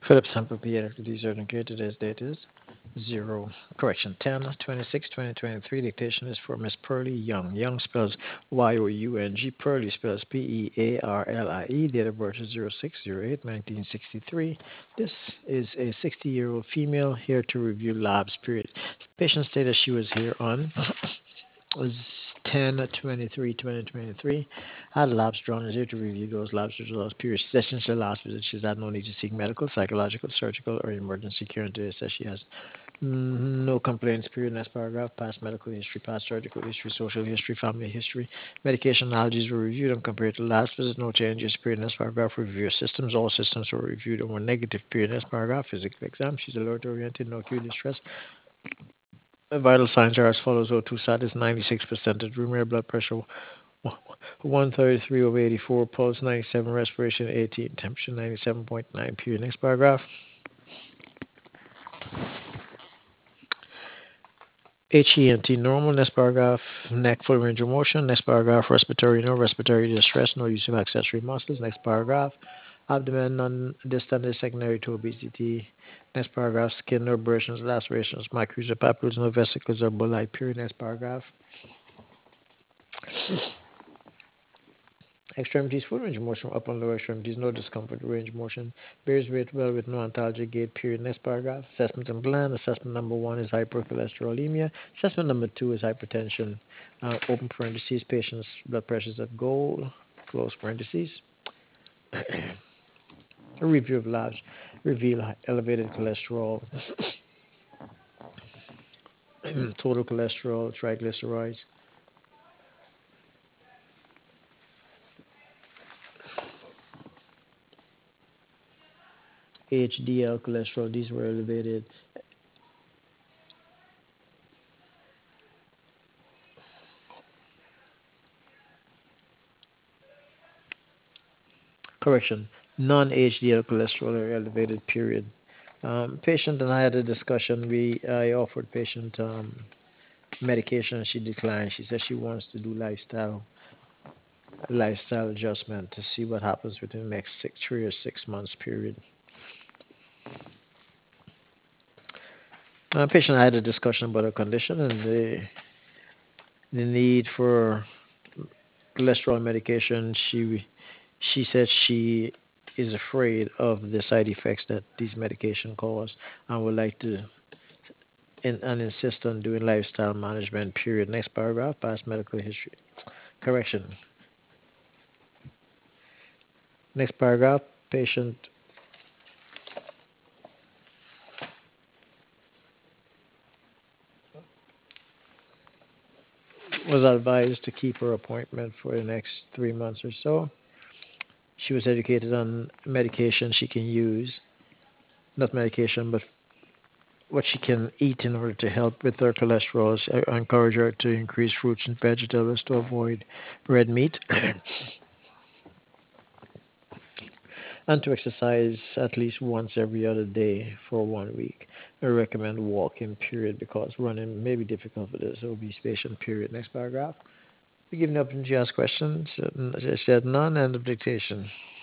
Philip Sample Pediatric Research and Care. Today's date is 0, correction, 10/26/2023. Dictation is for Miss Pearlie Young. Young spells Young. Pearlie spells Pearlie. Date of birth is 06/08/1963. This is a 60-year-old female here to review labs, period. Patient stated she was here on was 10/23/2023. Had labs drawn is here to review those labs results. Period. She says since her last visit, she's had no need to seek medical, psychological, surgical, or emergency care. And today says she has no complaints. Period. Next paragraph. Past medical history, past surgical history, social history, family history. Medication allergies were reviewed and compared to last visit. No changes. Period. Next paragraph. Review systems. All systems were reviewed and were negative. Period. Next paragraph. Physical exam. She's alert oriented. No acute distress. Vital signs are as follows: O2 sat is 96%, room air blood pressure 133/84, pulse 97, respiration 18, temperature 97.9. Period. Next paragraph. HENT normal. Next paragraph. Neck full range of motion. Next paragraph. Respiratory no respiratory distress. No use of accessory muscles. Next paragraph. Abdomen non-distended secondary to obesity. Next paragraph. Skin no abrasions, lacerations, micros or papules, no vesicles or bullae. Period. Next paragraph. Extremities, full range of motion, upper and lower extremities, no discomfort, range of motion, bears weight well with no antalgic gait, period. Next paragraph. Assessment and plan. Assessment number 1 is hypercholesterolemia. Assessment number 2 is hypertension. Open parentheses, patient's blood pressure is at goal, close parentheses. A review of labs reveal elevated cholesterol, total cholesterol, triglycerides, HDL cholesterol, these were elevated. Correction, non-HDL cholesterol are elevated, period. Patient and I had a discussion. I offered patient medication and she declined. She said she wants to do lifestyle adjustment to see what happens within the next 3 or 6 months period. Patient and I had a discussion about her condition and the need for cholesterol medication. She said she is afraid of the side effects that these medication cause and would like to and insist on doing lifestyle management, period. Next paragraph. Past medical history. Correction. Next paragraph. Patient was advised to keep her appointment for the next 3 months or so. She was educated on medication she can use, not medication, but what she can eat in order to help with her cholesterol. I encourage her to increase fruits and vegetables to avoid red meat and to exercise at least once every other day for 1 week. I recommend walking, period, because running may be difficult for this obese patient, period. Next paragraph. Be given the opportunity to ask questions. She said none, end of dictation.